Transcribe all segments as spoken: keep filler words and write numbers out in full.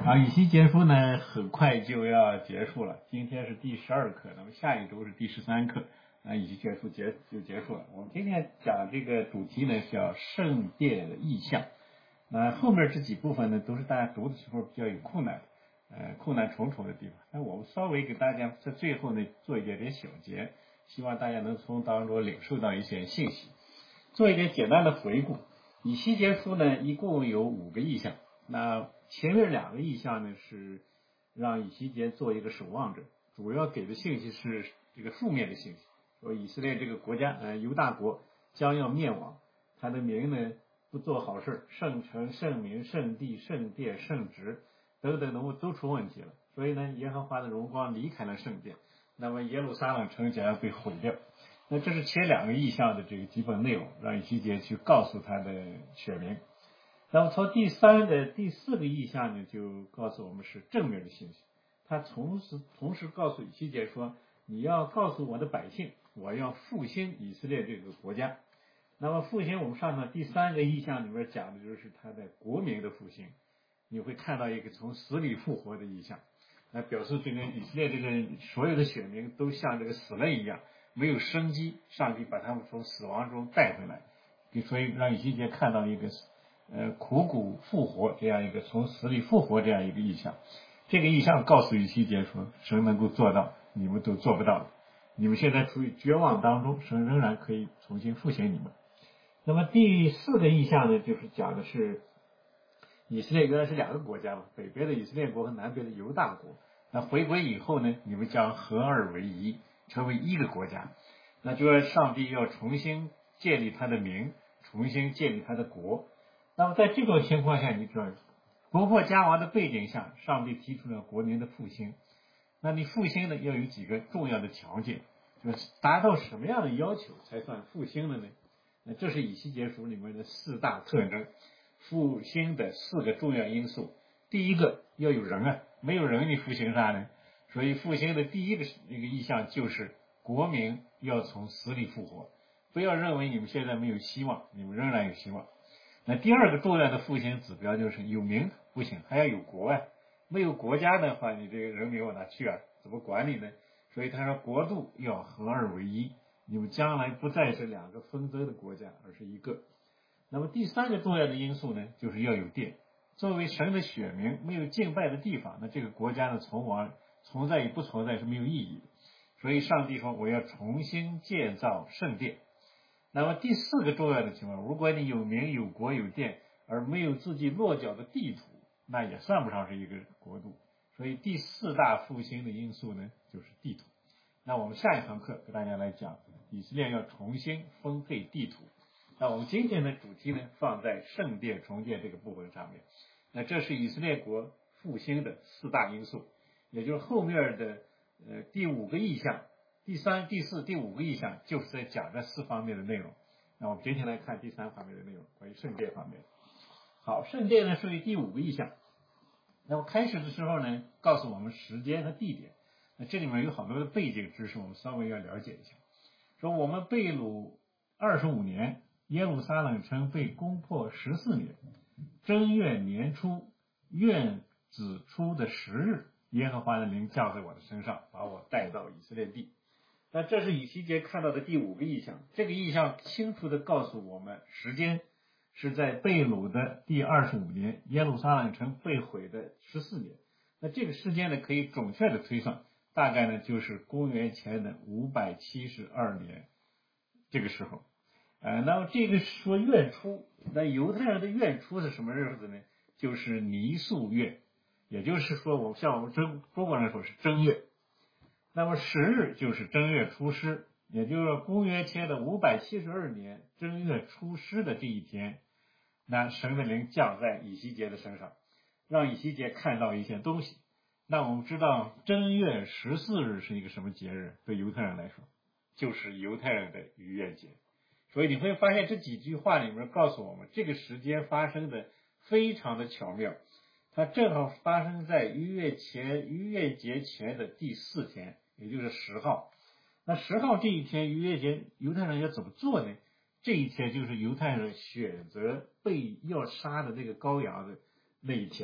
啊，以西结书呢，很快就要结束了。今天是第十二课，那么下一周是第十三课，那以西结书结就结束了。我们今天讲这个主题呢，叫圣殿的意象。那后面这几部分呢，都是大家读的时候比较有困难的，呃，困难重重的地方。那我们稍微给大家在最后呢做一点点小结，希望大家能从当中领受到一些信息。做一点简单的回顾，以西结书呢，一共有五个意象。那前面两个意象呢，是让以西结做一个守望者，主要给的信息是这个负面的信息，说以色列这个国家，呃，犹大国将要灭亡，他的民呢不做好事，圣城、圣民、圣地、圣殿、圣职等等都都出问题了，所以呢，耶和华的荣光离开了圣殿，那么耶路撒冷城将要被毁掉。那这是前两个意象的这个基本内容，让以西结去告诉他的选民。那么从第三的第四个意象呢，就告诉我们是正面的信息。他同时同时告诉以西结说，你要告诉我的百姓，我要复兴以色列这个国家。那么复兴，我们上头第三个意象里面讲的就是他的国民的复兴。你会看到一个从死里复活的意象，那表示这个以色列这个所有的选民都像这个死了一样，没有生机，上帝把他们从死亡中带回来，所以让以西结看到一个呃苦谷复活这样一个从死里复活这样一个意象。这个意象告诉以西结说，神能够做到，你们都做不到的。你们现在处于绝望当中，神仍然可以重新复兴你们。那么第四个意象呢，就是讲的是以色列原来是两个国家嘛，北边的以色列国和南边的犹大国。那回归以后呢，你们将合二为一，成为一个国家。那就是上帝要重新建立他的名，重新建立他的国。那么在这种情况下，你知道国破家亡的背景下，上帝提出了国民的复兴。那你复兴呢，要有几个重要的条件，就是达到什么样的要求才算复兴了呢？那这是以西结书里面的四大特征，复兴的四个重要因素。第一个，要有人啊，没有人你复兴啥呢？所以复兴的第一个那个意象就是国民要从死里复活。不要认为你们现在没有希望，你们仍然有希望。那第二个重要的复兴指标就是有民不行，还要有国啊。没有国家的话，你这个人民往哪去啊？怎么管理呢？所以他说国度要合二为一，你们将来不再是两个纷争的国家，而是一个。那么第三个重要的因素呢，就是要有殿。作为神的选民，没有敬拜的地方，那这个国家呢，存亡存在与不存在是没有意义的。所以上帝说，我要重新建造圣殿。那么第四个重要的情况，如果你有名有国有殿，而没有自己落脚的地图，那也算不上是一个国度。所以第四大复兴的因素呢，就是地图。那我们下一堂课给大家来讲以色列要重新分配地图。那我们今天的主题呢，放在圣殿重建这个部分上面。那这是以色列国复兴的四大因素，也就是后面的呃第五个意象，第三、第四、第五个意象就是在讲这四方面的内容。那我们今天来看第三方面的内容，关于圣殿方面。好，圣殿呢属于第五个意象。那么开始的时候呢，告诉我们时间和地点。那这里面有好多的背景知识，我们稍微要了解一下。说我们被掳二十五年，耶路撒冷城被攻破十四年，正月年初，月子初的十日，耶和华的灵降在我的身上，把我带到以色列地。那这是以西结看到的第五个意象。这个意象清楚地告诉我们，时间是在被掳的第二十五年，耶路撒冷城被毁的十四年。那这个时间呢，可以准确的推算，大概呢就是公元前的五百七十二年这个时候。呃，那么这个说月初，那犹太人的月初是什么日子呢？就是尼宿月，也就是说，我像我们中中国人说是正月。那么十日就是正月初十，也就是公元前的五百七十二年正月初十的这一天，那神的灵降在以西结的身上，让以西结看到一些东西。那我们知道正月十四日是一个什么节日？对犹太人来说，就是犹太人的逾越节。所以你会发现这几句话里面告诉我们，这个时间发生的非常的巧妙，它正好发生在逾越前逾越节前的第四天，也就是十号。那十号这一天逾越节犹太人要怎么做呢？这一天就是犹太人选择被要杀的那个羔羊的那一天。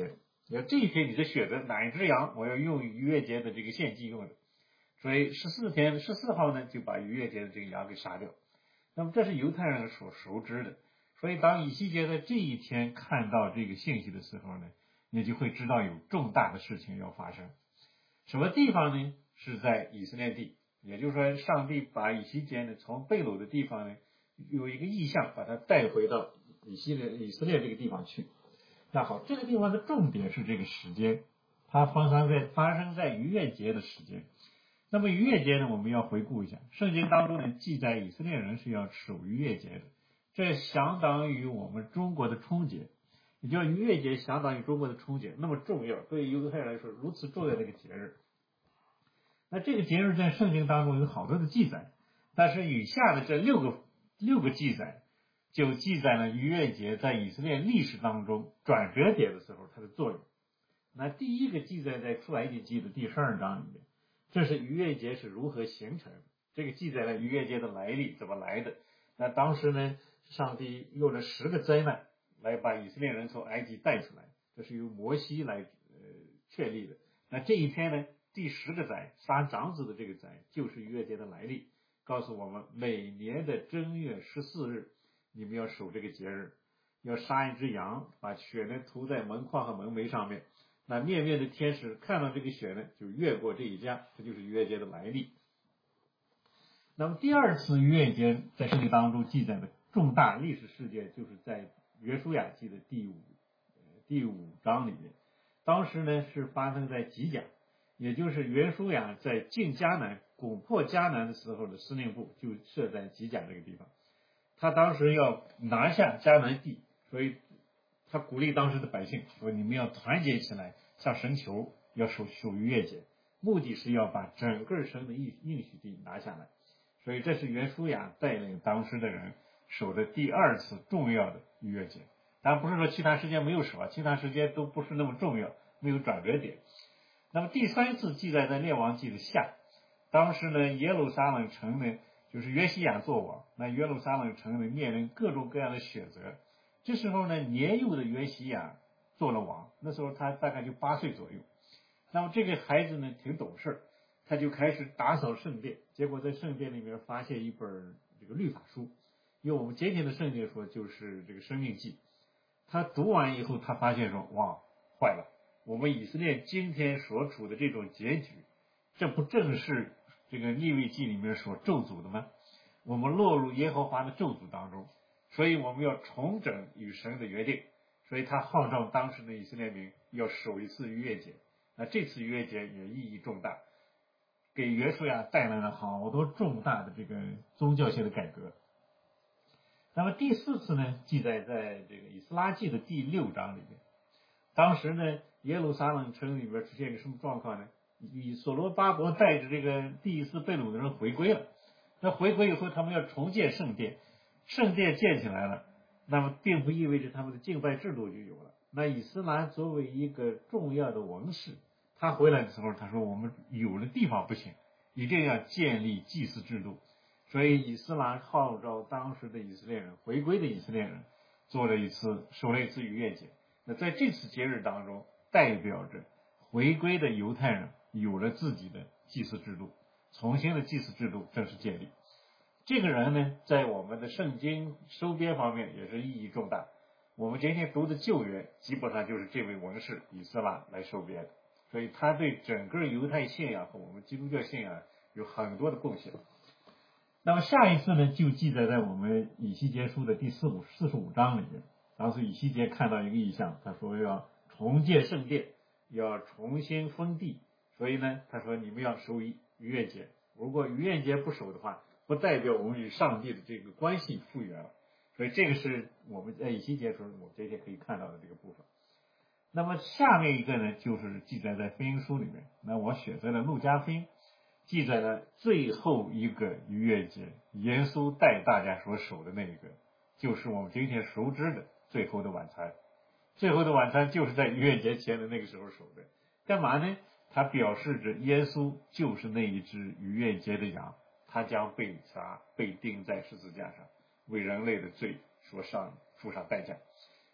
要这一天你的选择哪一只羊，我要用逾越节的这个献祭用的，所以十四天十四号呢就把逾越节的这个羊给杀掉。那么这是犹太人所熟知的，所以当以西结在这一天看到这个信息的时候呢，你就会知道有重大的事情要发生。什么地方呢？是在以色列地，也就是说上帝把以西结呢从被掳的地方呢有一个意象，把他带回到以色列以色列这个地方去。那好，这个地方的重点是这个时间，它发生在发生在逾越节的时间。那么逾越节呢，我们要回顾一下，圣经当中呢记载以色列人是要守逾越节的，这相当于我们中国的春节，也就是逾越节相当于中国的春节，那么重要，对于犹太人来说如此重要的一个节日。那这个节日在圣经当中有好多的记载，但是以下的这六个六个记载就记载了逾越节在以色列历史当中转折点的时候它的作用。那第一个记载在出埃及记的第十二章里面，这是逾越节是如何形成的，这个记载了逾越节的来历怎么来的。那当时呢，上帝用了十个灾难来把以色列人从埃及带出来，这是由摩西来呃确立的。那这一天呢，第十个灾杀长子的这个灾就是逾越节的来历，告诉我们每年的正月十四日你们要守这个节日，要杀一只羊，把血呢涂在门框和门楣上面，那面面的天使看到这个血呢就越过这一家，这就是逾越节的来历。那么第二次逾越节在圣经当中记载的重大历史事件，就是在约书亚记的第五第五章里面。当时呢是发生在吉甲，也就是约书亚在进迦南攻破迦南的时候的司令部就设在吉甲这个地方。他当时要拿下迦南地，所以他鼓励当时的百姓说，你们要团结起来向神求，要守守逾越节，目的是要把整个神的应应许地拿下来。所以这是约书亚带领当时的人守的第二次重要的逾越节。当然不是说其他时间没有守啊，其他时间都不是那么重要，没有转折点。那么第三次记载在列王记的下，当时呢耶路撒冷城呢就是约西亚做王，那耶路撒冷城呢面临各种各样的选择。这时候呢年幼的约西亚做了王，那时候他大概就八岁左右。那么这个孩子呢挺懂事，他就开始打扫圣殿，结果在圣殿里面发现一本这个律法书，用我们今天的圣经说就是这个申命记。他读完以后，他发现说，哇，坏了，我们以色列今天所处的这种结局，这不正是这个利未记里面所咒诅的吗？我们落入耶和华的咒诅当中，所以我们要重整与神的约定。所以他号召当时的以色列民要守一次逾越节。那这次逾越节也意义重大，给约书亚带来了好多重大的这个宗教性的改革。那么第四次呢，记载在这个以斯拉记的第六章里面。当时呢，耶路撒冷城里边出现一个什么状况呢？以所罗巴伯带着这个第一次被掳的人回归了。那回归以后，他们要重建圣殿，圣殿建起来了，那么并不意味着他们的敬拜制度就有了。那以斯拉作为一个重要的王室，他回来的时候，他说我们有的地方不行，一定要建立祭祀制度。所以以斯拉号召当时的以色列人，回归的以色列人做了一次守了一次逾越节。那在这次节日当中，代表着回归的犹太人有了自己的祭祀制度，重新的祭祀制度正式建立。这个人呢，在我们的圣经收编方面也是意义重大。我们今天读的旧约基本上就是这位文士以斯拉来收编的，所以他对整个犹太信仰和我们基督教信仰有很多的贡献。那么下一次呢，就记载在我们以西结书的第四五四十五章里面。当时以西结看到一个异象，他说要重建圣殿，要重新封地，所以呢，他说你们要守逾越节。如果逾越节不守的话，不代表我们与上帝的这个关系复原了。所以这个是我们在以西结时候我们这些可以看到的这个部分。那么下面一个呢，就是记载在福音书里面。那我选择了路加福音，记载了最后一个逾越节，耶稣带大家所守的那一个，就是我们今天熟知的最后的晚餐。最后的晚餐就是在逾越节前的那个时候守的，干嘛呢？它表示着耶稣就是那一只逾越节的羊，他将被杀，被钉在十字架上，为人类的罪所上付上代价。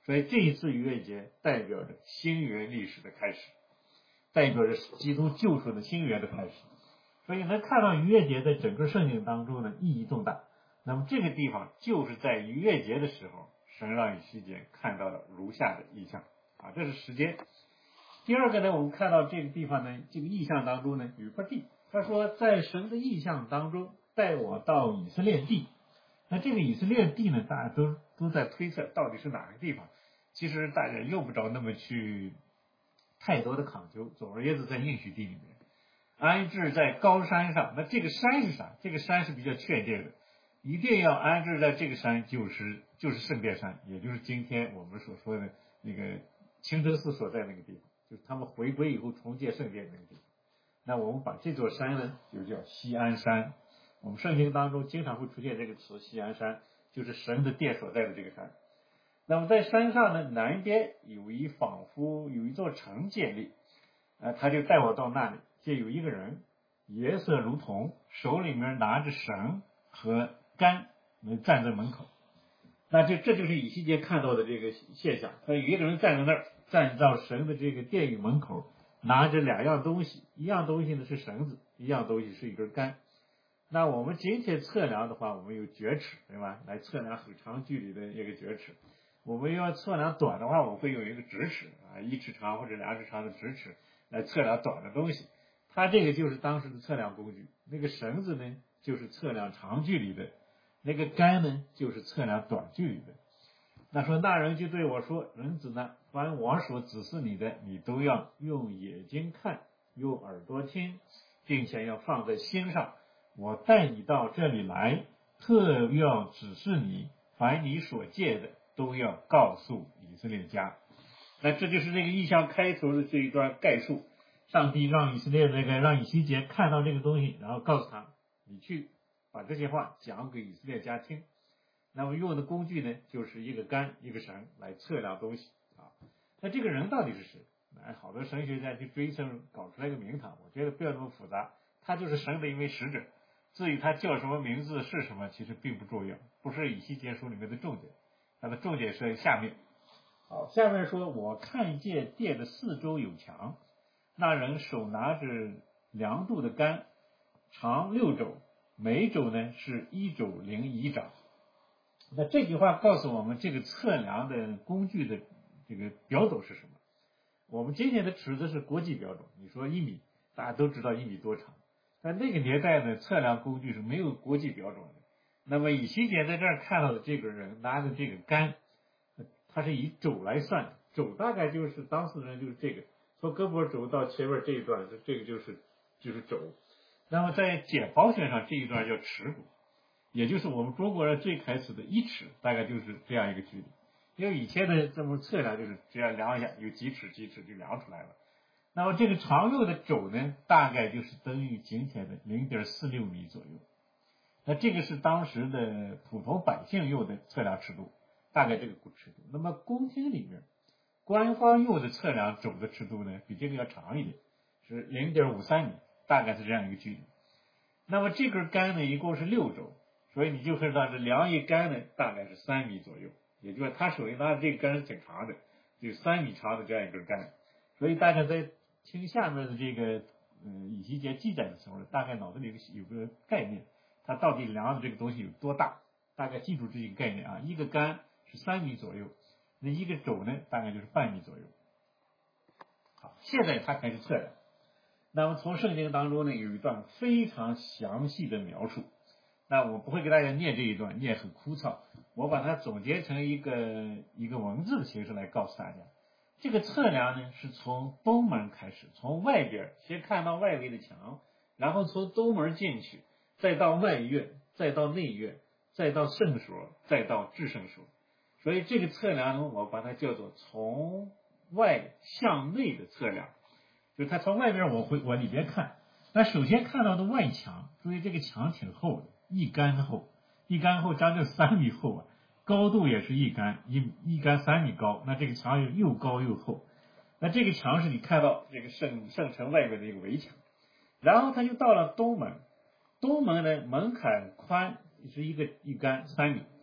所以这一次逾越节代表着新约历史的开始，代表着基督救赎的新约的开始。所以能看到逾越节在整个圣经当中呢意义重大。那么这个地方就是在逾越节的时候，神让以西结看到了如下的异象啊，这是时间。第二个呢，我们看到这个地方呢，这个异象当中呢有一块地，他说在神的异象当中带我到以色列地。那这个以色列地呢，大家都都在推测到底是哪个地方，其实大家用不着那么去太多的考究。总而言之，在应许地里面安置在高山上。那这个山是啥？这个山是比较确定的，一定要安置在这个山，就是就是圣殿山，也就是今天我们所说的那个清真寺所在那个地方，就是他们回归以后重建圣殿那个地方。那我们把这座山呢就叫锡安山。我们圣经当中经常会出现这个词，锡安山就是神的殿所在的这个山。那么在山上呢，南边有一仿佛有一座城建立，呃，他就带我到那里，见有一个人颜色如铜，手里面拿着绳和杆，站在门口。那这这就是以西结看到的这个现象，他有一个人站在那儿，站到神的这个殿宇门口，拿着两样东西，一样东西呢是绳子，一样东西是一根杆。那我们今天测量的话，我们有决尺，对吧？来测量很长距离的一个决尺。我们要测量短的话，我们会有一个直尺啊，一尺长或者两尺长的直尺来测量短的东西。它这个就是当时的测量工具。那个绳子呢，就是测量长距离的；那个杆呢，就是测量短距离的。那说那人就对我说：“人子呢，凡我所指示你的，你都要用眼睛看，用耳朵听，并且要放在心上。我带你到这里来，特要指示你，凡你所见的都要告诉以色列家。”那这就是这个异象开头的这一段概述。上帝让以色列那个让以西结看到这个东西，然后告诉他，你去把这些话讲给以色列家听。那么用的工具呢，就是一个杆一个绳来测量东西啊。那这个人到底是谁？那好多神学家去追称，搞出来一个名堂，我觉得不要那么复杂，他就是神的一位使者。至于他叫什么名字是什么，其实并不重要，不是以西结书里面的重点。它的重点是下面。好，下面说，我看见殿的四周有墙，那人手拿着量度的杆，长六肘，每肘呢是一肘零一掌。那这句话告诉我们，这个测量的工具的这个标准是什么？我们今天的尺子是国际标准，你说一米，大家都知道一米多长。在那个年代呢，测量工具是没有国际标准的。那么以西结在这儿看到的这个人拿着这个杆，他是以肘来算，肘大概就是当事人就是这个，从胳膊肘到前面这一段，这个就是就是肘。那么在解剖学上这一段叫尺骨，也就是我们中国人最开始的一尺，大概就是这样一个距离。因为以前的这么测量就是只要量一下，有几尺几尺就量出来了。那么这个长六的肘呢，大概就是等于今天的 零点四六米左右。那这个是当时的普通百姓用的测量尺度，大概这个尺度。那么宫廷里面官方用的测量肘的尺度呢，比这个要长一点，是 零点五三米，大概是这样一个距离。那么这根杆呢，一共是六肘，所以你就知道这量一杆呢，大概是三米左右。也就是他手里拿的这个杆是挺长的，有三米长的这样一根杆。所以大家在听下面的这个嗯以西结记载的时候，大概脑子里有个概念，它到底量的这个东西有多大，大概记住这个概念啊。一个杆是三米左右，那一个肘呢，大概就是半米左右。好，现在他开始测量。那么从圣经当中呢，有一段非常详细的描述。那我不会给大家念这一段，念很枯燥，我把它总结成一个一个文字的形式来告诉大家。这个测量呢，是从东门开始，从外边先看到外围的墙，然后从东门进去，再到外院，再到内院，再到圣所，再到至圣所。所以这个测量呢，我把它叫做从外向内的测量，就是它从外边我会往里边看。那首先看到的外墙，注意这个墙挺厚的，一杆厚，一杆厚将近三米厚啊，高度也是一杆，一一杆三米高，那这个墙又高又厚。那这个墙是你看到这个圣圣城外面的一个围墙，然后他就到了东门，东门呢门槛宽是一个一杆三米，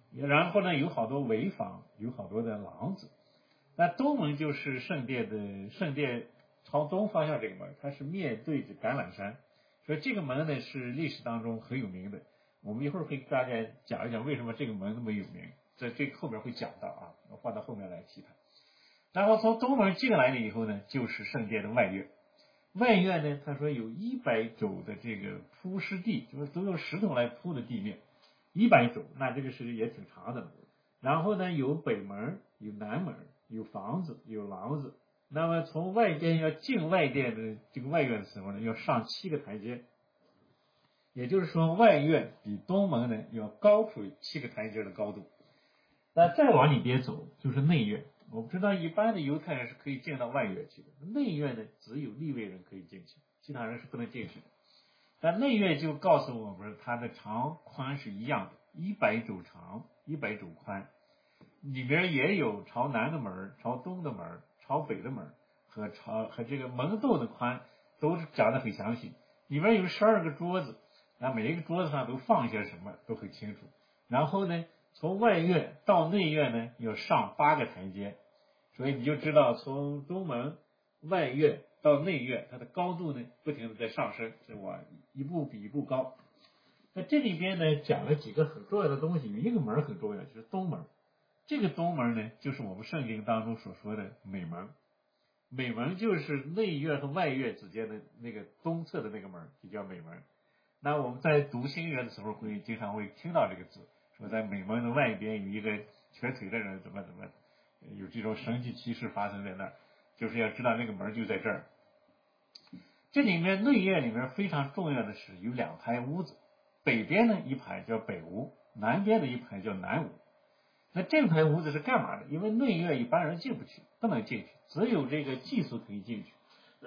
然后呢有好多围坊，有好多的廊子。那东门就是圣殿的圣殿朝东方向这个门，它是面对着橄榄山，所以这个门呢是历史当中很有名的。我们一会儿会给大家讲一讲为什么这个门那么有名，在这后面会讲到啊，我放到后面来提它。然后从东门进来了以后呢，就是圣殿的外院。外院呢，他说有一百肘的这个铺石地，就是都用石头来铺的地面，一百肘，那这个是也挺长的了。然后呢，有北门，有南门，有房子，有廊子。那么从外边要进外殿的这个外院的时候呢，要上七个台阶，也就是说外院比东门呢要高出七个台阶的高度。那再往里边走就是内院。我们知道一般的犹太人是可以进到外院去的，内院呢只有利未人可以进去，其他人是不能进去的。但内院就告诉我们它的长宽是一样的，一百肘长，一百肘宽，里边也有朝南的门，朝东的门，朝北的门和朝和这个门洞的宽都讲得很详细。里面有十二个桌子，那每一个桌子上都放些什么都很清楚。然后呢，从外院到内院呢要上八个台阶，所以你就知道从东门外院到内院，它的高度呢不停的在上升，是往一步比一步高。那这里边呢讲了几个很重要的东西，有一个门很重要，就是东门。这个东门呢就是我们圣经当中所说的美门，美门就是内院和外院之间的那个东侧的那个门，就叫美门。那我们在读新约的时候会经常会听到这个字，说在美门的外边有一个瘸腿的人怎么怎么有这种神迹奇事发生在那儿，就是要知道那个门就在这儿。这里面内院里面非常重要的是有两排屋子，北边呢一排叫北屋，南边的一排叫南屋。那这排屋子是干嘛的？因为内院一般人进不去，不能进去，只有这个祭司可以进去。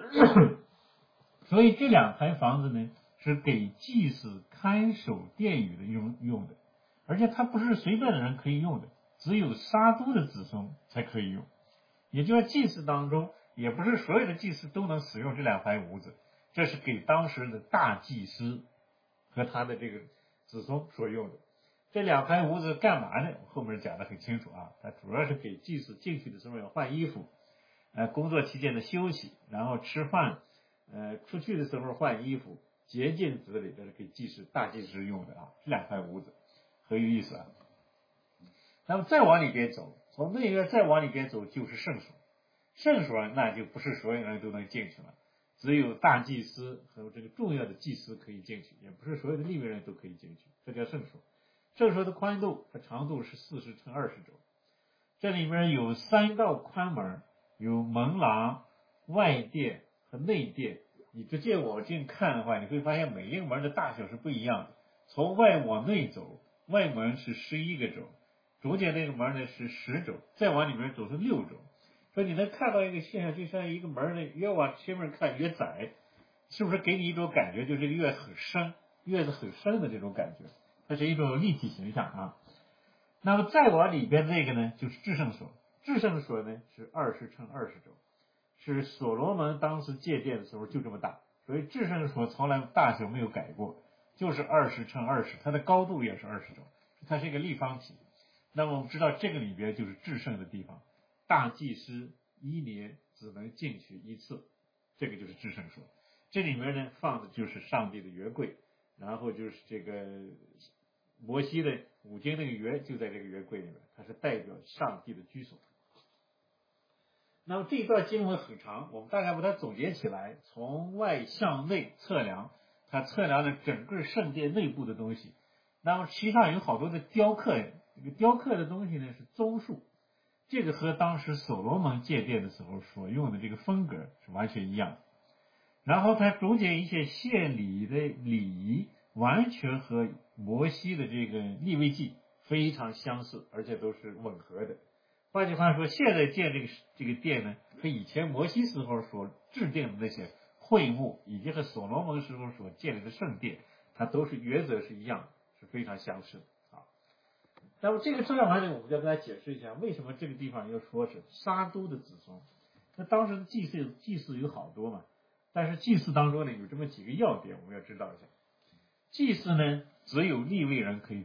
所以这两排房子呢是给祭司看守殿宇的用用的，而且它不是随便的人可以用的，只有撒督的子孙才可以用。也就是祭司当中，也不是所有的祭司都能使用这两排屋子，这是给当时的大祭司和他的这个子孙所用的。这两排屋子干嘛呢？后面讲的很清楚啊，它主要是给祭司进去的时候要换衣服，呃，工作期间的休息，然后吃饭，呃，出去的时候换衣服，洁净之类，这是给祭司大祭司用的啊。这两排屋子很有意思啊。那么再往里边走，从内院再往里边走就是圣所，圣所那就不是所有人都能进去了，只有大祭司和这个重要的祭司可以进去，也不是所有的利未人都可以进去，这叫圣所。圣所的宽度和长度是四十乘二十肘，这里面有三道宽门，有门廊、外殿和内殿。你直接往进看的话，你会发现每一个门的大小是不一样的。从外往内走，外门是十一个肘，中间那个门呢是十肘，再往里面走是六肘。所以你能看到一个现象，就像一个门呢越往前面看越窄，是不是给你一种感觉，就是越很深，越是很深的这种感觉？这是一种立体形象啊。那么再往里边这个呢，就是至圣所。至圣所呢是二十乘二十肘，是所罗门当时建殿的时候就这么大，所以至圣所从来大小没有改过，就是二十乘二十，它的高度也是二十肘，它是一个立方体。那么我们知道这个里边就是至圣的地方，大祭司一年只能进去一次，这个就是至圣所。这里面呢放的就是上帝的约柜，然后就是这个摩西的五经那个约就在这个约柜里面，它是代表上帝的居所。那么这一段经文很长，我们大概把它总结起来，从外向内测量，它测量了整个圣殿内部的东西。那么其上有好多的雕刻，这个雕刻的东西呢是棕树，这个和当时所罗门建殿的时候所用的这个风格是完全一样的。然后它中间一些献礼的礼仪完全和摩西的这个利未记非常相似，而且都是吻合的。换句话说，现在建这个这个殿呢，和以前摩西时候所制定的那些会幕，以及和所罗门时候所建立的圣殿，它都是原则是一样的，是非常相似的啊。那么这个说完呢，我们就跟大家解释一下，为什么这个地方要说是撒督的子孙。那当时的祭祀祭祀有好多嘛，但是祭祀当中呢有这么几个要点，我们要知道一下。祭祀呢只有利未人可以做，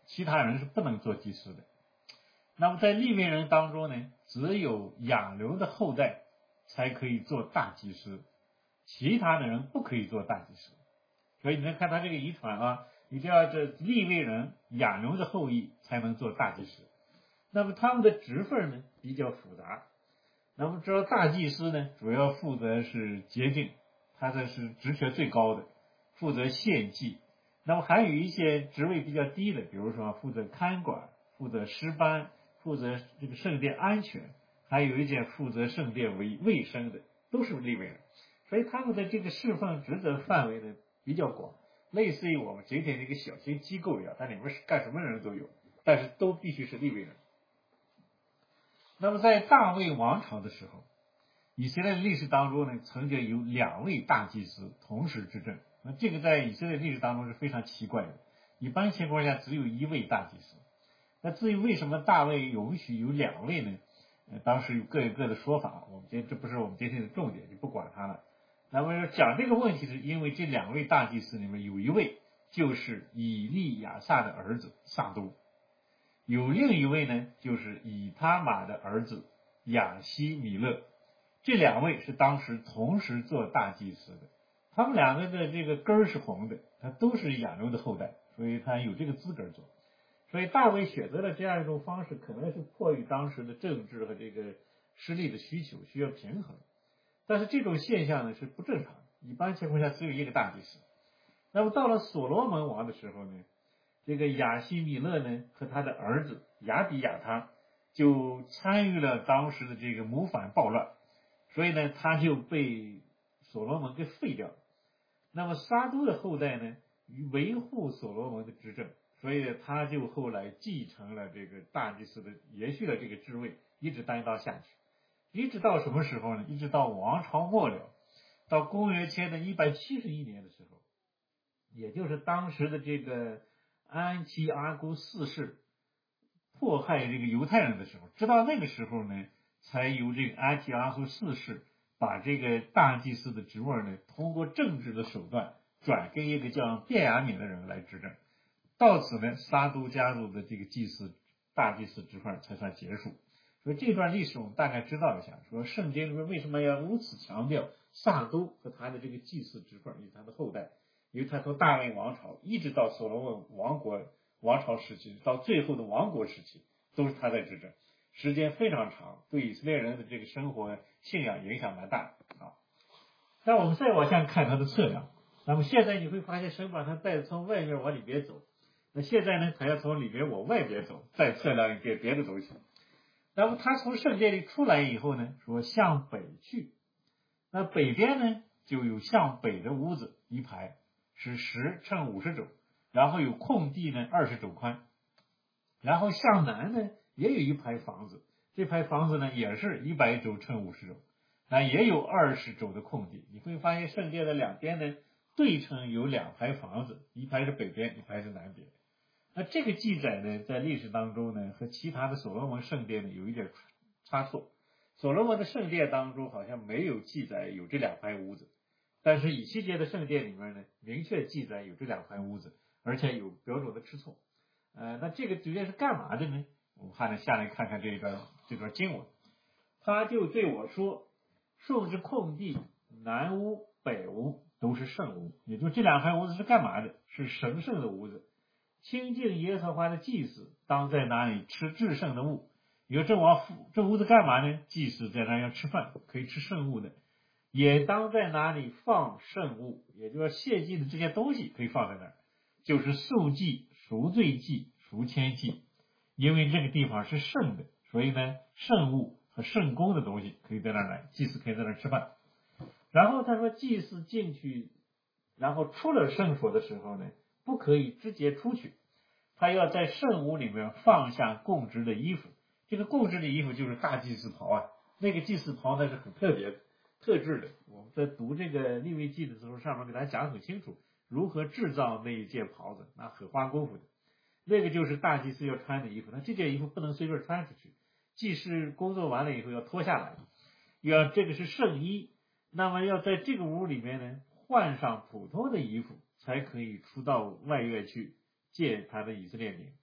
其他人是不能做祭司的。那么在利未人当中呢，只有亚流的后代才可以做大祭司，其他的人不可以做大祭司。所以你能看他这个遗传啊，一定要这利未人亚流的后裔才能做大祭司。那么他们的职分呢比较复杂。那么知道大祭司呢，主要负责是洁净，他这是职权最高的，负责献祭。那么还有一些职位比较低的，比如说负责看管、负责诗班、负责这个圣殿安全，还有一件负责圣殿卫卫生的，都是利未人。所以他们的这个侍奉职责范围呢比较广，类似于我们今天这个小型机构一样，它里面是干什么人都有，但是都必须是利未人。那么在大卫王朝的时候，以色列历史当中呢，曾经有两位大祭司同时执政。那这个在以色列历史当中是非常奇怪的，一般情况下只有一位大祭司。那至于为什么大卫允许有两位呢？呃，当时有各有各的说法，我们今天这不是我们今天的重点，就不管它了。那么讲这个问题是因为这两位大祭司里面有一位就是以利亚撒的儿子撒督，有另一位呢就是以他玛的儿子亚希米勒，这两位是当时同时做大祭司的。他们两个的这个根儿是红的，他都是亚流的后代，所以他有这个资格做。所以大卫选择了这样一种方式，可能是迫于当时的政治和这个实力的需求，需要平衡。但是这种现象呢是不正常的，一般情况下只有一个大祭司。那么到了所罗门王的时候呢，这个亚希米勒呢和他的儿子亚比亚他就参与了当时的这个谋反暴乱，所以呢他就被所罗门给废掉了。那么撒督的后代呢维护所罗门的执政，所以他就后来继承了这个大祭司的，延续了这个职位，一直担当下去。一直到什么时候呢？一直到王朝末了，到公元前的一百七十一年的时候，也就是当时的这个安提阿古四世迫害这个犹太人的时候，直到那个时候呢，才由这个安提阿古四世把这个大祭司的职位呢，通过政治的手段转给一个叫便雅悯的人来执政。到此呢，撒督家族的这个祭司大祭司职位才算结束。所以这段历史我们大概知道一下，说圣经里面为什么要如此强调撒督和他的这个祭司职位以及他的后代，因为他从大卫王朝一直到所罗门王国王朝时期，到最后的王国时期，都是他在执政，时间非常长，对以色列人的这个生活信仰影响蛮大啊。那我们再往下看他的测量，那么现在你会发现神把他带从外面往里边走，那现在呢，他要从里边往外边走，再测量一遍别的东西。那么他从圣殿里出来以后呢，说向北去，那北边呢就有向北的屋子一排，是十乘五十肘，然后有空地呢二十肘宽，然后向南呢也有一排房子，这排房子呢也是一百肘乘五十肘，那也有二十肘的空地。你会发现圣殿的两边呢对称有两排房子，一排是北边，一排是南边。那这个记载呢，在历史当中呢，和其他的所罗门圣殿呢有一点差错。所罗门的圣殿当中好像没有记载有这两排屋子，但是以西结的圣殿里面呢，明确记载有这两排屋子，而且有标准的尺寸。呃，那这个究竟是干嘛的呢？我们还得下来看看这段这段经文。他就对我说：“顺着空地，南屋、北屋都是圣屋，也就这两排屋子是干嘛的？是神圣的屋子。亲近耶和华的祭司当在哪里吃至圣的物？有这往这屋子干嘛呢？祭司在那要吃饭，可以吃圣物的。也当在哪里放圣物？也就是献祭的这些东西可以放在那儿，就是素祭、赎罪祭、赎愆祭。因为这个地方是圣的，所以呢，圣物和圣公的东西可以在那儿来，祭司可以在那儿吃饭。然后他说，祭司进去，然后出了圣所的时候呢，不可以直接出去，他要在圣屋里面放下供职的衣服。这个供职的衣服就是大祭司袍啊，那个祭司袍呢是很特别的、特制的。我们在读这个利未记的时候，上面给大家讲得很清楚，如何制造那一件袍子，那很花功夫的。那个就是大祭司要穿的衣服，那这件衣服不能随便穿出去，祭司工作完了以后要脱下来，要这个是圣衣，那么要在这个屋里面呢换上普通的衣服，才可以出到外院去见他的以色列民。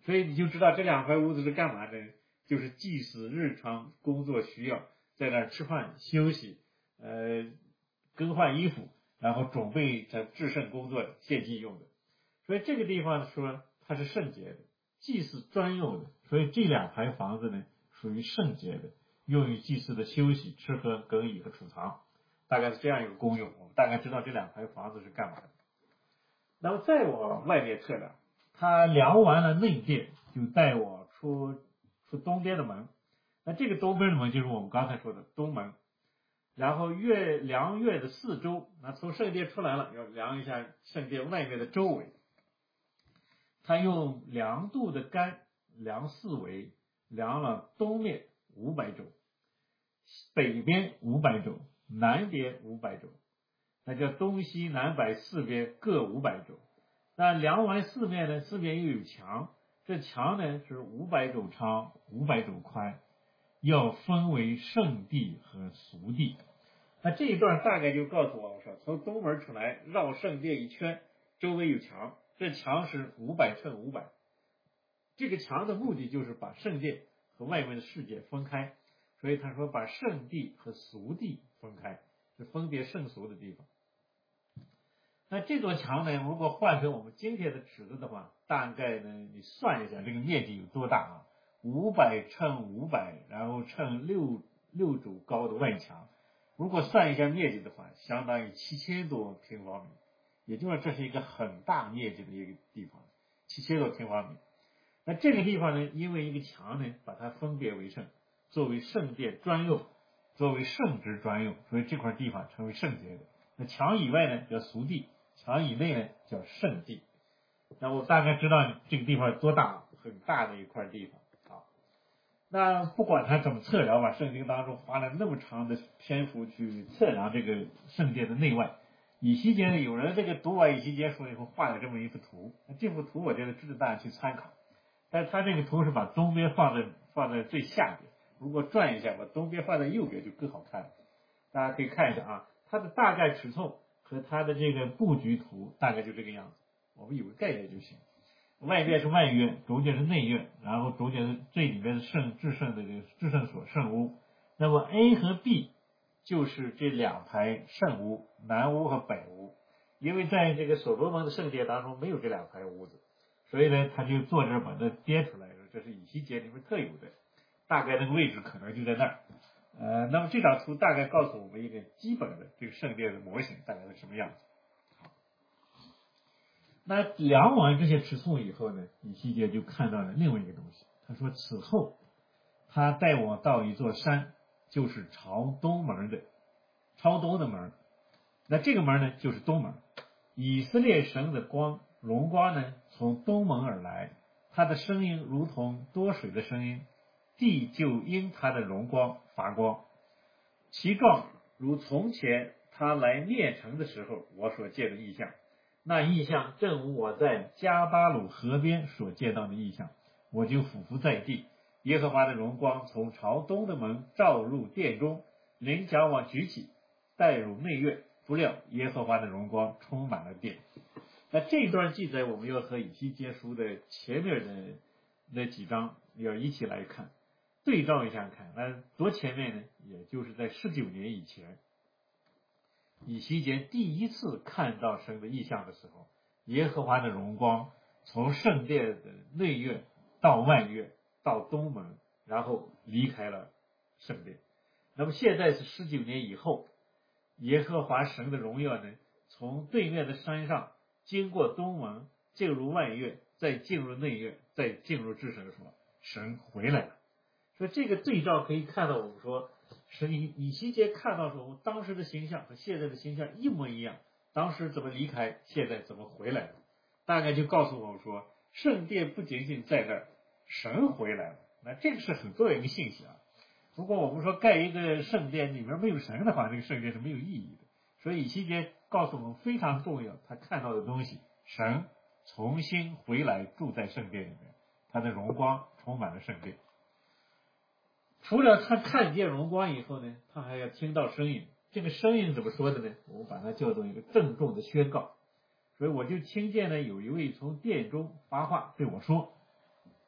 所以你就知道这两块屋子是干嘛的，就是祭司日常工作需要，在那儿吃饭休息，呃，更换衣服，然后准备在至圣工作献祭用的。所以这个地方说它是圣洁的，祭司专用的，所以这两排房子呢属于圣洁的，用于祭司的休息、吃喝、更衣和储藏，大概是这样一个功用。我们大概知道这两排房子是干嘛的。那么再往外面测量，他量完了内殿，就带我出出东边的门。那这个东边的门就是我们刚才说的东门。然后月量月的四周，那从圣殿出来了，要量一下圣殿外面的周围。他用量度的杆量四围，量了东面五百肘，北边五百肘，南边五百肘，那叫东西南北四边各五百肘。那量完四面呢，四面又有墙，这墙呢是五百肘长，五百肘宽，要分为圣地和俗地。那这一段大概就告诉我说，从东门出来绕圣殿一圈，周围有墙，这墙是五百乘五百。这个墙的目的就是把圣殿和外面的世界分开，所以他说把圣地和俗地分开，是分别圣俗的地方。那这座墙呢，如果换成我们今天的尺子的话，大概呢你算一下这个面积有多大啊？五百乘五百，然后乘六六肘高的外墙。如果算一下面积的话，相当于七千多平方米，也就是这是一个很大面积的一个地方，七千多平方米。那这个地方呢，因为一个墙呢，把它分别为圣，作为圣殿专用，作为圣职专用，所以这块地方成为圣洁的。那墙以外呢叫俗地，墙以内呢叫圣地。那我大概知道这个地方多大，很大的一块地方。那不管他怎么测量吧，圣经当中花了那么长的篇幅去测量这个圣殿的内外。以西结呢，有人这个读完以西结书以后画了这么一幅图，这幅图我觉得值得大家去参考。但是他这个图是把东边放在放在最下边，如果转一下把东边放在右边就更好看了。大家可以看一下啊，它的大概尺寸和它的这个布局图大概就这个样子，我们有个概念就行。外边是外院，中间是内院，然后中间是最里面是圣至圣的这个至圣所圣屋。那么 A 和 B 就是这两排圣屋，南屋和北屋。因为在这个所罗门的圣殿当中没有这两排屋子，所以呢他就坐这儿把它编出来，这是以西结里面特有的，大概那个位置可能就在那儿。呃，那么这张图大概告诉我们一个基本的这个圣殿的模型大概是什么样子。那量完这些尺寸以后呢，以西结就看到了另外一个东西。他说此后他带我到一座山，就是朝东门的，朝东的门。那这个门呢就是东门。以色列神的光荣光呢从东门而来，他的声音如同多水的声音，地就因他的荣光发光，其状如从前他来灭城的时候我所见的异象。那异象正如我在加巴鲁河边所见到的异象，我就俯伏在地。耶和华的荣光从朝东的门照入殿中，灵将我举起，带入内院，不料耶和华的荣光充满了殿。那这段记载我们要和以西结书的前面的那几章要一起来看，对照一下看。那多前面呢，也就是在十九年以前，以西结第一次看到神的异象的时候，耶和华的荣光从圣殿的内院到外院到东门，然后离开了圣殿。那么现在是十九年以后，耶和华神的荣耀呢，从对面的山上经过东门进入外院，再进入内院，再进入至圣所，神回来了。所以这个对照可以看到，我们说是以以西结看到说当时的形象和现在的形象一模一样，当时怎么离开，现在怎么回来了，大概就告诉我们说，圣殿不仅仅在那儿，神回来了。那这个是很重要一个信息啊。如果我们说盖一个圣殿里面没有神的话，这个圣殿是没有意义的。所以以西结告诉我们非常重要，他看到的东西，神重新回来住在圣殿里面，他的荣光充满了圣殿。除了他看见荣光以后呢，他还要听到声音。这个声音怎么说的呢？我们把它叫做一个郑重的宣告。所以我就听见呢，有一位从殿中发话对我说，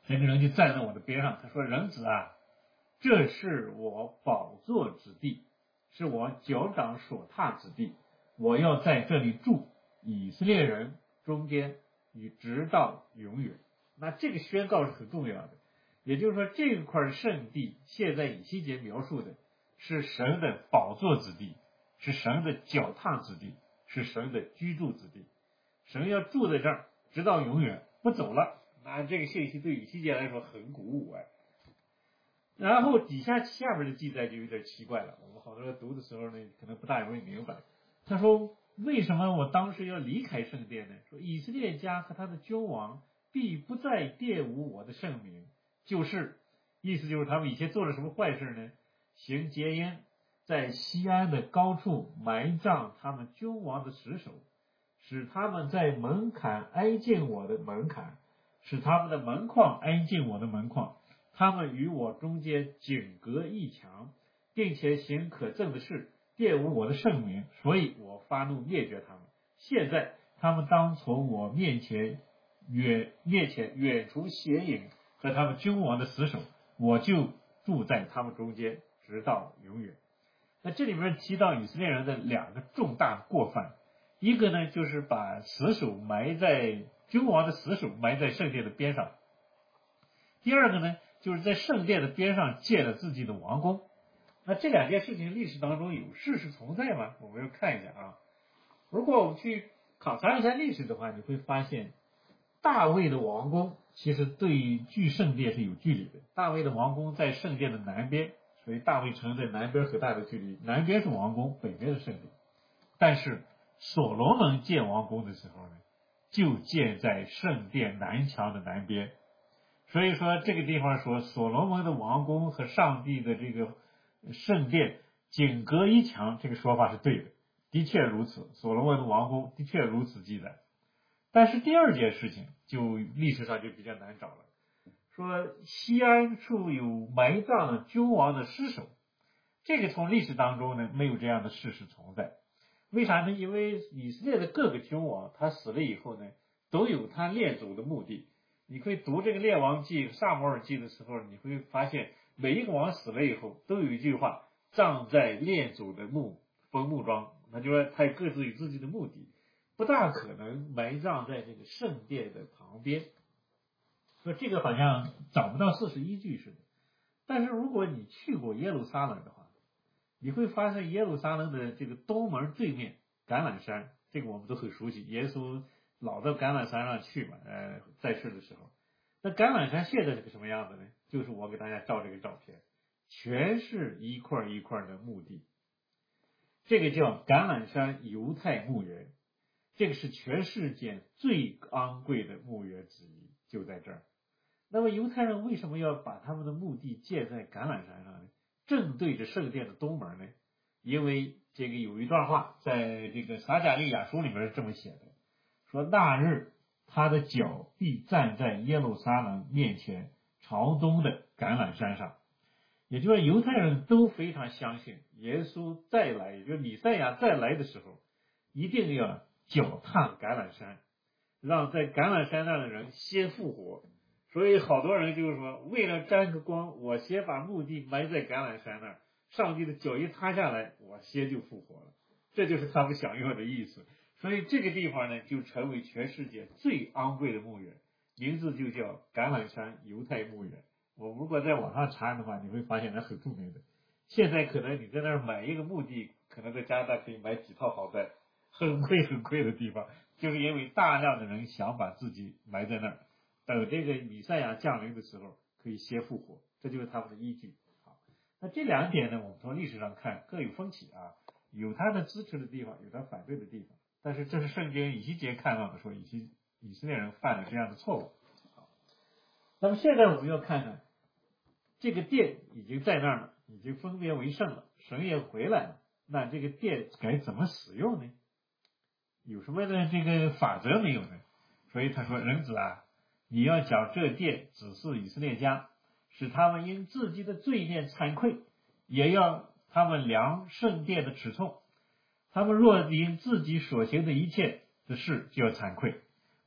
那个人就站在我的边上，他说：“人子啊，这是我宝座之地，是我脚掌所踏之地，我要在这里住，以色列人中间，以直到永远。”那这个宣告是很重要的，也就是说，这块圣地现在以西结描述的是神的宝座之地，是神的脚踏之地，是神的居住之地，神要住在这儿，直到永远，不走了。那这个信息对以西结来说很鼓舞啊。然后底下下面的记载就有点奇怪了，我们好多人读的时候呢，可能不大容易明白。他说：“为什么我当时要离开圣殿呢？说以色列家和他的君王必不再玷污我的圣名，就是意思就是他们以前做了什么坏事呢？行劫烟，在西安的高处埋葬他们君王的尸首，使他们在门槛挨近我的门槛，使他们的门框挨近我的门框。他们与我中间仅隔一墙，并且行可憎的事，玷污我的圣名，所以我发怒灭绝他们。现在他们当从我面前远面前远除邪影和他们君王的死守，我就住在他们中间，直到永远。”那这里面提到以色列人的两个重大过犯，一个呢就是把死守埋在君王的死守埋在圣殿的边上，第二个呢就是在圣殿的边上建了自己的王宫。那这两件事情历史当中有事实存在吗？我们要看一下啊。如果我们去考察一下历史的话，你会发现大卫的王宫其实对距圣殿是有距离的。大卫的王宫在圣殿的南边，所以大卫城在南边很大的距离，南边是王宫，北边是圣殿。但是所罗门建王宫的时候呢，就建在圣殿南墙的南边。所以说这个地方说所罗门的王宫和上帝的这个圣殿仅隔一墙，这个说法是对的，的确如此，所罗门的王宫的确如此记载。但是第二件事情就历史上就比较难找了，说西安处有埋葬君王的尸首，这个从历史当中呢没有这样的事实存在。为啥呢？因为以色列的各个君王他死了以后呢，都有他列祖的墓地。你可以读这个列王记、撒母耳记的时候，你会发现每一个王死了以后都有一句话：葬在列祖的墓坟墓中，那就是说他各自有自己的墓地，不大可能埋葬在这个圣殿的旁边。说这个好像找不到事实依据似的。但是如果你去过耶路撒冷的话，你会发现耶路撒冷的这个东门对面橄榄山，这个我们都很熟悉，耶稣老到橄榄山上去嘛，呃，在世的时候。那橄榄山现在是个什么样子呢？就是我给大家照这个照片，全是一块一块的墓地。这个叫橄榄山犹太墓园，这个是全世界最昂贵的墓园之一，就在这儿。那么犹太人为什么要把他们的墓地建在橄榄山上呢？正对着圣殿的东门呢？因为这个有一段话在这个撒迦利亚书里面是这么写的，说那日他的脚必站在耶路撒冷面前朝东的橄榄山上。也就是说犹太人都非常相信耶稣再来，也就是弥赛亚再来的时候一定要脚踏橄榄山，让在橄榄山上的人先复活。所以好多人就是说，为了沾个光，我先把墓地埋在橄榄山那儿，上帝的脚一踏下来，我先就复活了，这就是他们想要的意思。所以这个地方呢，就成为全世界最昂贵的墓园，名字就叫橄榄山犹太墓园。我如果在网上查的话，你会发现它很著名的。现在可能你在那儿买一个墓地，可能在加拿大可以买几套房贷，很贵很贵的地方，就是因为大量的人想把自己埋在那儿，等这个弥赛亚降临的时候可以先复活，这就是他们的依据。好，那这两点呢，我们从历史上看各有分歧啊，有他的支持的地方，有他反对的地方。但是这是圣经以西结看到的，说以西以色列人犯了这样的错误。好，那么现在我们要看看这个殿已经在那儿了，已经分别为圣了，神也回来了，那这个殿该怎么使用呢？有什么的这个法则没有呢？所以他说，人子啊，你要将这殿指示以色列家，使他们因自己的罪孽惭愧，也要他们量圣殿的尺寸。他们若因自己所行的一切的事就要惭愧，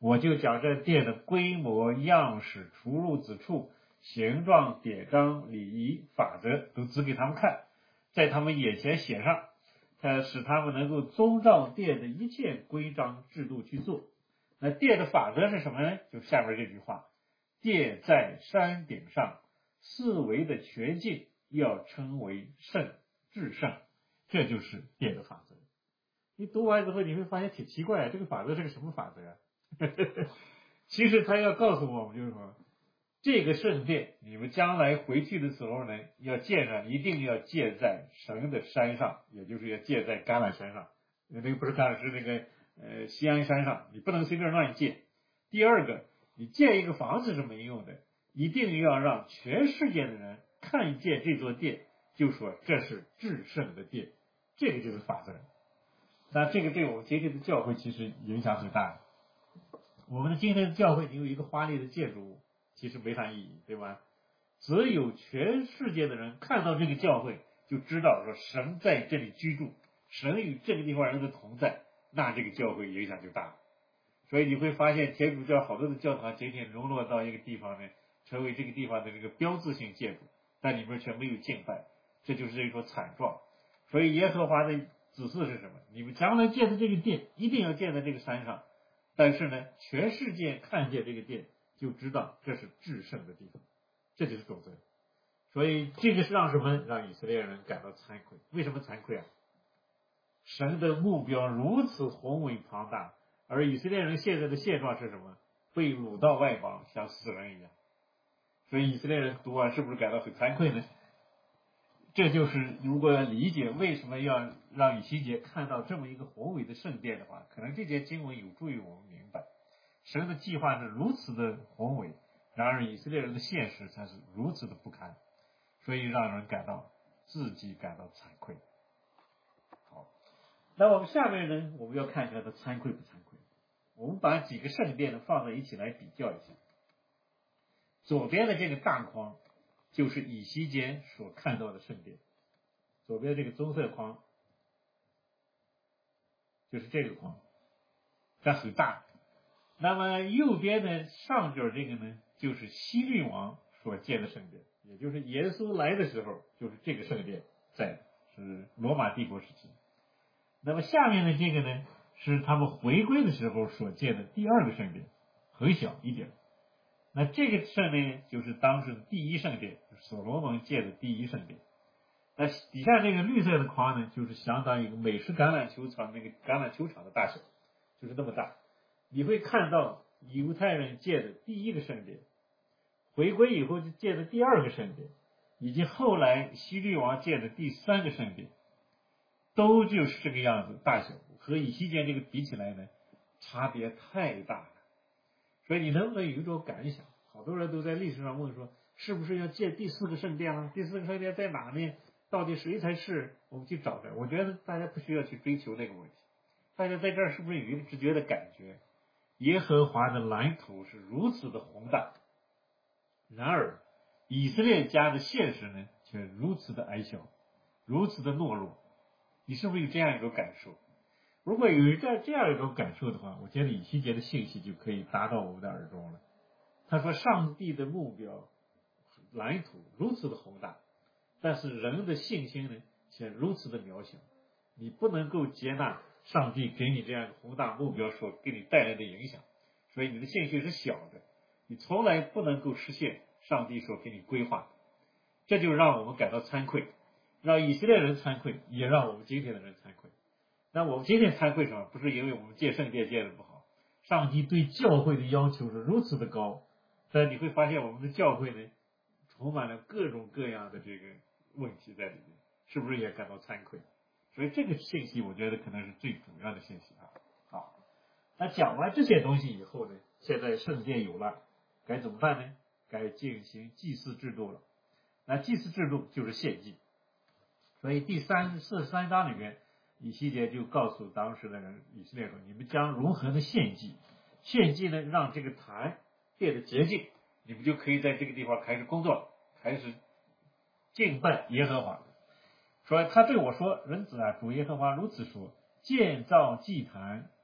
我就将这殿的规模、样式、出入之处、形状、典章、礼仪、法则都指给他们看，在他们眼前写上，呃，使他们能够遵照殿的一切规章制度去做。那殿的法则是什么呢？就下面这句话：殿在山顶上，四围的全境要称为圣，至圣，这就是殿的法则。你读完之后你会发现挺奇怪，这个法则是个什么法则啊？其实他要告诉我们，就是说这个圣殿你们将来回去的时候呢，要建上，一定要建在神的山上，也就是要建在橄榄山上。那个不是橄榄，是那个呃锡安山上，你不能随便乱建。第二个，你建一个房子是没用的，一定要让全世界的人看见这座殿，就说这是至圣的殿，这个就是法则。那这个对我们今天的教会其实影响很大。我们的今天的教会，你有一个华丽的建筑物，其实没啥意义，对吧？只有全世界的人看到这个教会，就知道说神在这里居住，神与这个地方人的同在，那这个教会影响就大了。所以你会发现天主教好多的教堂仅仅沦落到一个地方呢，成为这个地方的这个标志性建筑，但里面却没有敬拜，这就是一种惨状。所以耶和华的指示是什么？你们将来建的这个殿一定要建在这个山上，但是呢，全世界看见这个殿就知道这是至圣的地方，这就是守则。所以这个是让什么？让以色列人感到惭愧。为什么惭愧啊？神的目标如此宏伟庞大，而以色列人现在的现状是什么？被掳到外邦，像死人一样。所以以色列人读完是不是感到很惭愧呢？这就是如果要理解为什么要让以西结看到这么一个宏伟的圣殿的话，可能这节经文有助于我们明白，神的计划是如此的宏伟，然而以色列人的现实才是如此的不堪，所以让人感到自己感到惭愧。好，那我们下面呢，我们要看一下他惭愧不惭愧。我们把几个圣殿呢放在一起来比较一下。左边的这个大框就是以西结所看到的圣殿，左边这个棕色框就是这个框，它很大。那么右边的上角这个呢，就是希律王所建的圣殿，也就是耶稣来的时候，就是这个圣殿在的，是罗马帝国时期。那么下面的这个呢，是他们回归的时候所建的第二个圣殿，很小一点。那这个圣殿就是当时的第一圣殿，所罗门建的第一圣殿。那底下这个绿色的框呢，就是相当于一个美式橄榄球场那个橄榄球场的大小，就是那么大。你会看到犹太人建的第一个圣殿，回归以后就建的第二个圣殿，以及后来希律王建的第三个圣殿，都就是这个样子大小，和以西结这个比起来呢，差别太大了。所以你能不能有一种感想？好多人都在历史上问说，是不是要建第四个圣殿啊？第四个圣殿在哪呢？到底谁才是？我们去找着。我觉得大家不需要去追求那个问题，大家在这儿是不是有一个直觉的感觉？耶和华的蓝图是如此的宏大，然而以色列家的现实呢，却如此的矮小，如此的懦弱。你是不是有这样一种感受？如果有这这样一种感受的话，我觉得以西结的信息就可以达到我们的耳中了。他说上帝的目标蓝图如此的宏大，但是人的信心呢却如此的渺小，你不能够接纳上帝给你这样宏大目标所给你带来的影响，所以你的信心是小的，你从来不能够实现上帝所给你规划的。这就让我们感到惭愧，让以色列人惭愧，也让我们今天的人惭愧。那我们今天惭愧什么？不是因为我们建圣殿建的不好，上帝对教会的要求是如此的高，但你会发现我们的教会呢，充满了各种各样的这个问题在里面，是不是也感到惭愧？所以这个信息我觉得可能是最主要的信息啊。好，那讲完这些东西以后呢，现在圣殿有了，该怎么办呢？该进行祭祀制度了。那祭祀制度就是献祭，所以第三四十三章里面，以西结就告诉当时的人以色列说，你们将如何的献祭？献祭呢，让这个坛变得洁净，你们就可以在这个地方开始工作，开始敬拜耶和华。说他对我说，人子啊，主耶和华如此说，建造祭坛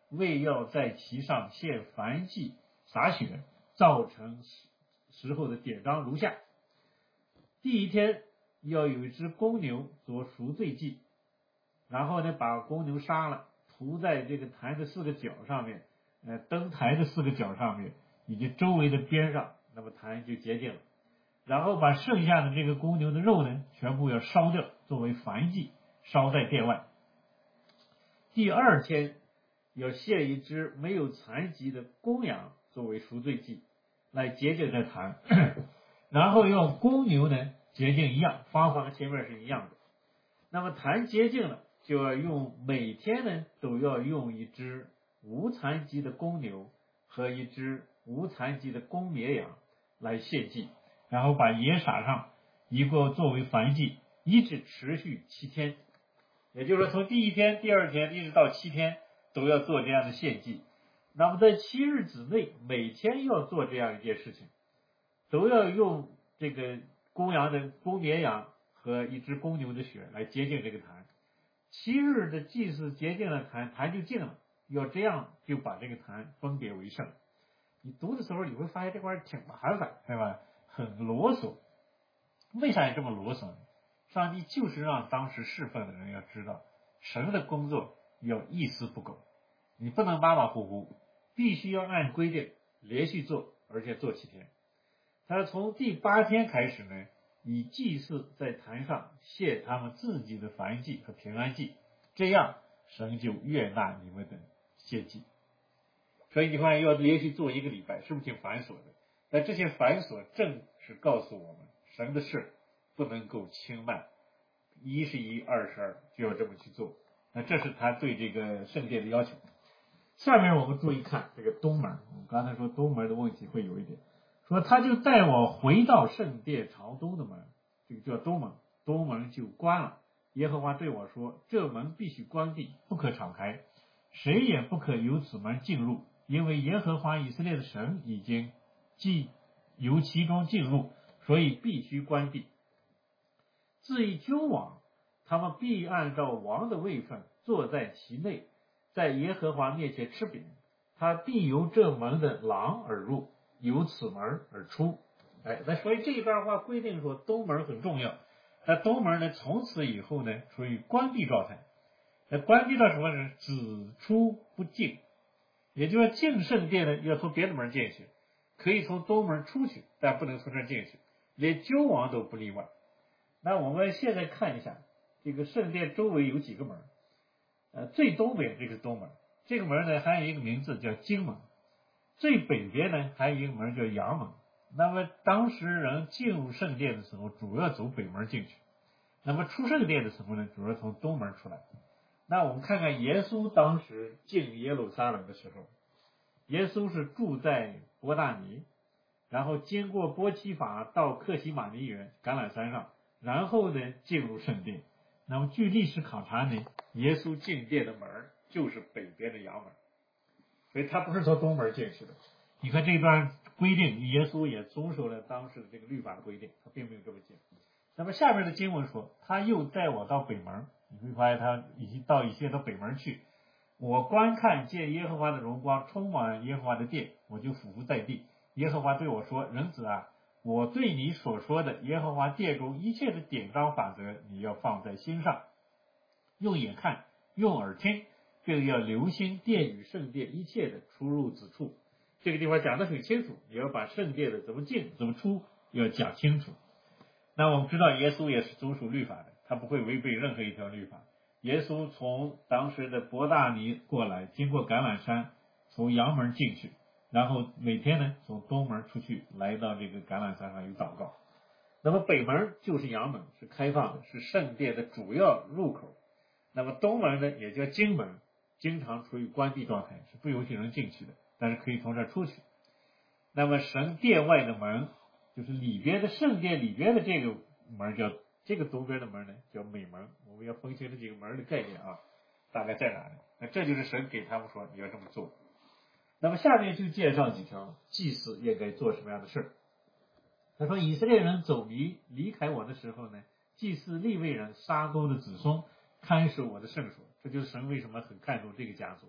为要在其上献燔祭洒血，造成时候的典章如下：第一天要有一只公牛做赎罪祭，然后呢把公牛杀了，涂在这个坛的四个角上面，呃灯台的四个角上面以及周围的边上，那么坛就洁净了。然后把剩下的这个公牛的肉呢全部要烧掉，作为燔祭烧在殿外。第二天要献一只没有残疾的公羊作为赎罪祭来洁净这坛，然后用公牛呢洁净一样，方法和前面是一样的。那么坛洁净了，就要用每天呢都要用一只无残疾的公牛和一只无残疾的公绵羊来献祭，然后把野撒上，一个作为燔祭，一直持续七天。也就是说，从第一天、第二天一直到七天都要做这样的献祭。那么在七日之内，每天要做这样一件事情，都要用这个公羊的公绵羊和一只公牛的血来洁净这个坛。七日的祭祀洁净了坛，坛就净了。要这样就把这个坛分别为圣。你读的时候你会发现这块儿挺麻烦，对吧？很啰嗦。为啥也这么啰嗦呢？上帝就是让当时侍奉的人要知道，神的工作要一丝不苟，你不能马马虎虎，必须要按规定连续做，而且做七天。他从第八天开始呢，以祭司在坛上献他们自己的燔祭和平安祭，这样神就悦纳你们的献祭。所以你看要连续做一个礼拜，是不是挺繁琐的？但这些繁琐正是告诉我们，神的事不能够轻慢，一是一，二是二，就要这么去做。那这是他对这个圣殿的要求。下面我们注意看这个东门，我们刚才说东门的问题会有一点，说他就带我回到圣殿朝东的门，这个叫东门，东门就关了。耶和华对我说，这门必须关闭，不可敞开，谁也不可由此门进入，因为耶和华以色列的神已经既由其中进入，所以必须关闭。至于君王，他们必按照王的位分坐在其内，在耶和华面前吃饼，他必由这门的廊而入，由此门而出。哎，那所以这一段话规定说东门很重要。那东门呢，从此以后呢，处于关闭状态。那关闭到什么呢？只出不进，也就是说进圣殿呢，要从别的门进去，可以从东门出去，但不能从这儿进去，连君王都不例外。那我们现在看一下，这个圣殿周围有几个门？呃，最东北这个是东门，这个门呢还有一个名字叫京门。最北边呢还有一个门叫阳门。那么当时人进入圣殿的时候，主要走北门进去；那么出圣殿的时候呢，主要从东门出来。那我们看看耶稣当时进耶路撒冷的时候，耶稣是住在伯大尼，然后经过波提法到克西马尼园橄榄山上，然后呢进入圣殿。那么据历史考察呢，耶稣进殿的门就是北边的阳门，所以他不是从东门进去的。你看这段规定，耶稣也遵守了当时的这个律法的规定，他并没有这么进。那么下面的经文说，他又带我到北门，你会发现他已经到一些到北门去。我观看见耶和华的荣光充满耶和华的殿，我就俯伏在地。耶和华对我说，人子啊，我对你所说的耶和华殿中一切的典章法则，你要放在心上，用眼看，用耳听，并要留心殿与圣殿一切的出入之处。这个地方讲得很清楚，你要把圣殿的怎么进怎么出要讲清楚。那我们知道耶稣也是遵守律法的，他不会违背任何一条律法。耶稣从当时的伯大尼过来，经过橄榄山，从阳门进去，然后每天呢从东门出去，来到这个橄榄山上有祷告。那么北门就是阳门，是开放的，是圣殿的主要入口。那么东门呢也叫经门，经常处于关闭状态，是不允许人进去的，但是可以从这儿出去。那么神殿外的门，就是里边的圣殿里边的这个门叫这个东边的门呢叫美门。我们要分清这几个门的概念啊，大概在哪呢？那这就是神给他们说你要这么做。那么下面就介绍几条祭司应该做什么样的事。他说以色列人走离离开我的时候呢，祭司利未人撒勾的子孙看守我的圣所，这就是神为什么很看重这个家族。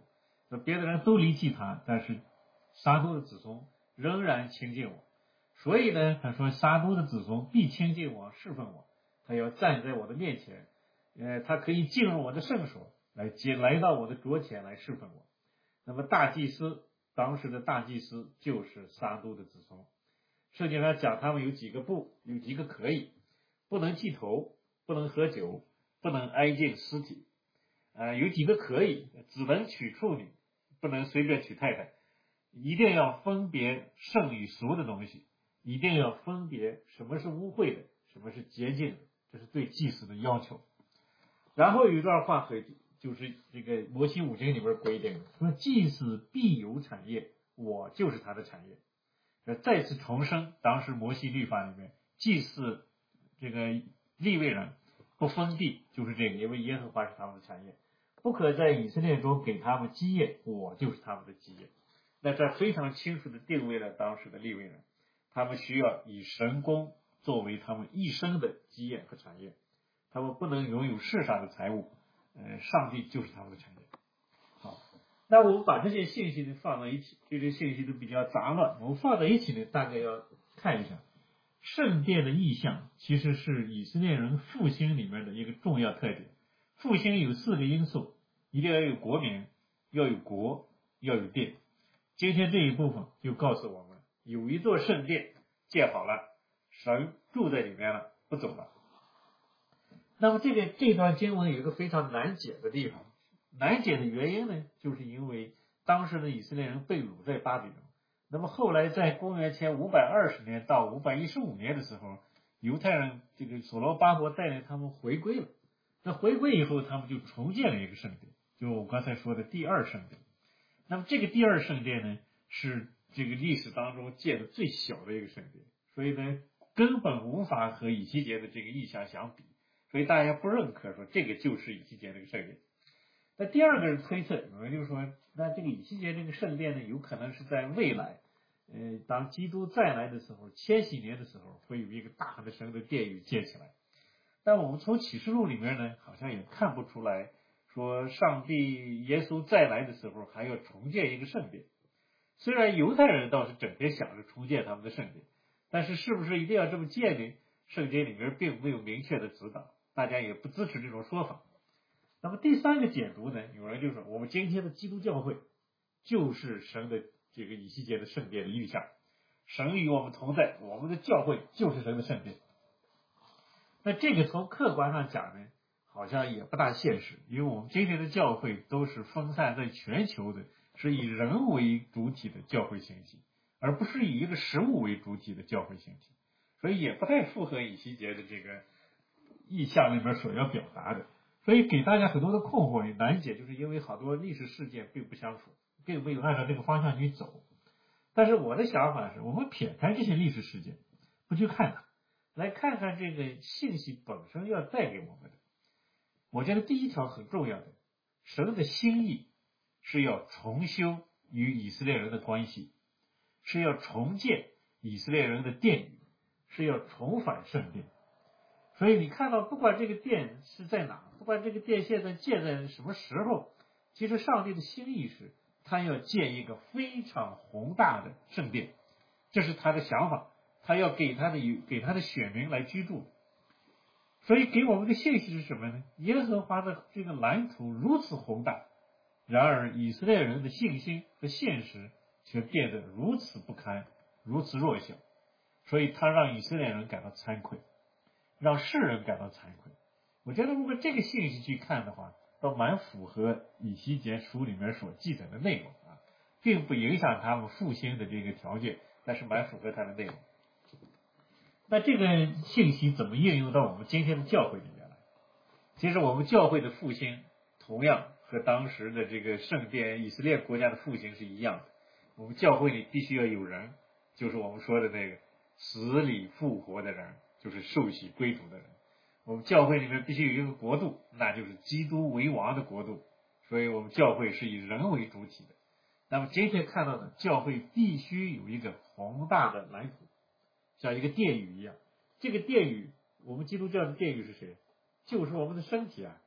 那别的人都离弃他，但是撒都的子孙仍然亲近我。所以呢，他说撒都的子孙必亲近我，侍奉我，他要站在我的面前，呃，他可以进入我的圣所，来接来到我的桌前来侍奉我。那么大祭司，当时的大祭司就是撒都的子孙。圣经上讲他们有几个不，有几个可以，不能剃头，不能喝酒，不能挨近尸体。呃，有几个可以，只能娶处女，不能随便娶太太，一定要分别圣与俗的东西，一定要分别什么是污秽的，什么是洁净的，这是对祭司的要求。然后有一段话很，就是这个摩西五经里边规定的，说祭司必有产业，我就是他的产业。再次重申当时摩西律法里面，祭司这个利未人不分地，就是这个，因为耶和华是他们的产业，不可在以色列中给他们基业，我就是他们的基业。那这非常清楚的定位了当时的利未人，他们需要以神功作为他们一生的基业和产业，他们不能拥有世上的财物，呃，上帝就是他们的产业。好，那我们把这些信息呢放在一起，这些信息都比较杂乱，我们放在一起呢，大概要看一下圣殿的意象其实是以色列人复兴里面的一个重要特点。复兴有四个因素，一定要有国民，要有国，要有殿。今天这一部分就告诉我们，有一座圣殿建好了，神住在里面了，不走了。那么这个这段经文有一个非常难解的地方，难解的原因呢，就是因为当时的以色列人被掳在巴比伦，那么后来在公元前五百二十年到五百一十五年的时候，犹太人这个所罗巴伯带领他们回归了。那回归以后，他们就重建了一个圣殿，就我刚才说的第二圣殿。那么这个第二圣殿呢，是这个历史当中建的最小的一个圣殿，所以呢，根本无法和以西结的这个意象相比，所以大家不认可说这个就是以西结这个圣殿。那第二个人推测，有人就说，那这个以西结这个圣殿呢，有可能是在未来，呃，当基督再来的时候，千禧年的时候，会有一个大的神的殿宇建起来。但我们从启示录里面呢，好像也看不出来说上帝耶稣再来的时候还要重建一个圣殿。虽然犹太人倒是整天想着重建他们的圣殿，但是是不是一定要这么建呢？圣经里面并没有明确的指导，大家也不支持这种说法。那么第三个解读呢，有人就说我们今天的基督教会就是神的这个以西结的圣殿的意象，神与我们同在，我们的教会就是神的圣殿。那这个从客观上讲呢，好像也不大现实，因为我们今天的教会都是分散在全球的，是以人为主体的教会兴起，而不是以一个实物为主体的教会兴起，所以也不太符合以西结的这个意象里面所要表达的。所以给大家很多的困惑与难解，就是因为好多历史事件并不相符，并没有按照这个方向去走。但是我的想法是，我们撇开这些历史事件，不去看它，来看看这个信息本身要带给我们的。我觉得第一条很重要的，神的心意是要重修与以色列人的关系，是要重建以色列人的殿宇，是要重返圣殿。所以你看到，不管这个殿是在哪，不管这个殿现在建在什么时候，其实上帝的心意是他要建一个非常宏大的圣殿，这是他的想法，他要给他的给他的选民来居住。所以给我们的信息是什么呢？耶和华的这个蓝图如此宏大，然而以色列人的信心和现实却变得如此不堪，如此弱小，所以他让以色列人感到惭愧，让世人感到惭愧。我觉得如果这个信息去看的话，倒蛮符合以西结书里面所记载的内容啊，并不影响他们复兴的这个条件，但是蛮符合它的内容。那这个信息怎么应用到我们今天的教会里面来？其实我们教会的复兴同样和当时的这个圣殿以色列国家的复兴是一样的。我们教会里必须要有人，就是我们说的那个死里复活的人，就是受洗归主的人。我们教会里面必须有一个国度，那就是基督为王的国度，所以我们教会是以人为主体的。那么今天看到的教会必须有一个宏大的蓝图，像一个殿宇一样。这个殿宇，我们基督教的殿宇是谁？就是我们的身体啊。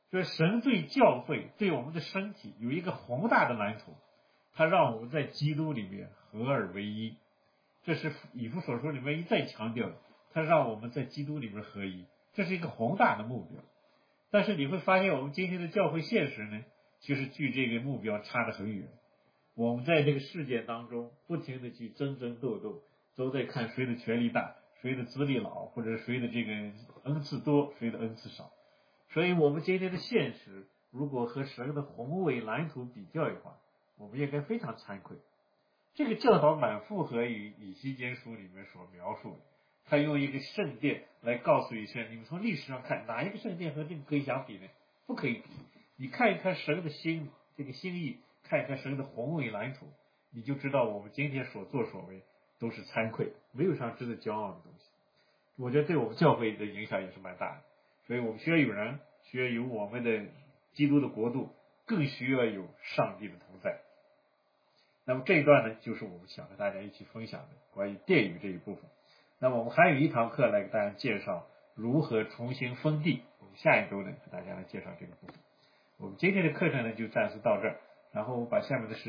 所以神对教会对我们的身体有一个宏大的蓝图，他让我们在基督里面合而为一，这是以弗所书里面一再强调的，他让我们在基督里面合一，这是一个宏大的目标。但是你会发现我们今天的教会现实呢，其实距这个目标差得很远。我们在这个事件当中不停的去争争斗斗，都在看谁的权力大，谁的资历老，或者谁的这个恩赐多，谁的恩赐少。所以我们今天的现实如果和神的宏伟蓝图比较的话，我们应该非常惭愧。这个教导蛮符合于以西结书里面所描述的，他用一个圣殿来告诉以色列，你们从历史上看哪一个圣殿和这个可以相比呢？不可以比。你看一看神的心这个心意，看一看神的宏伟蓝图，你就知道我们今天所作所为都是惭愧，没有啥值得骄傲的东西。我觉得对我们教会的影响也是蛮大的，所以我们需要有人，需要有我们的基督的国度，更需要有上帝的同在。那么这一段呢，就是我们想和大家一起分享的关于殿宇这一部分。那么我们还有一堂课来给大家介绍如何重新封地，我们下一周呢给大家来介绍这个部分。我们今天的课程呢就暂时到这儿，然后我把下面的时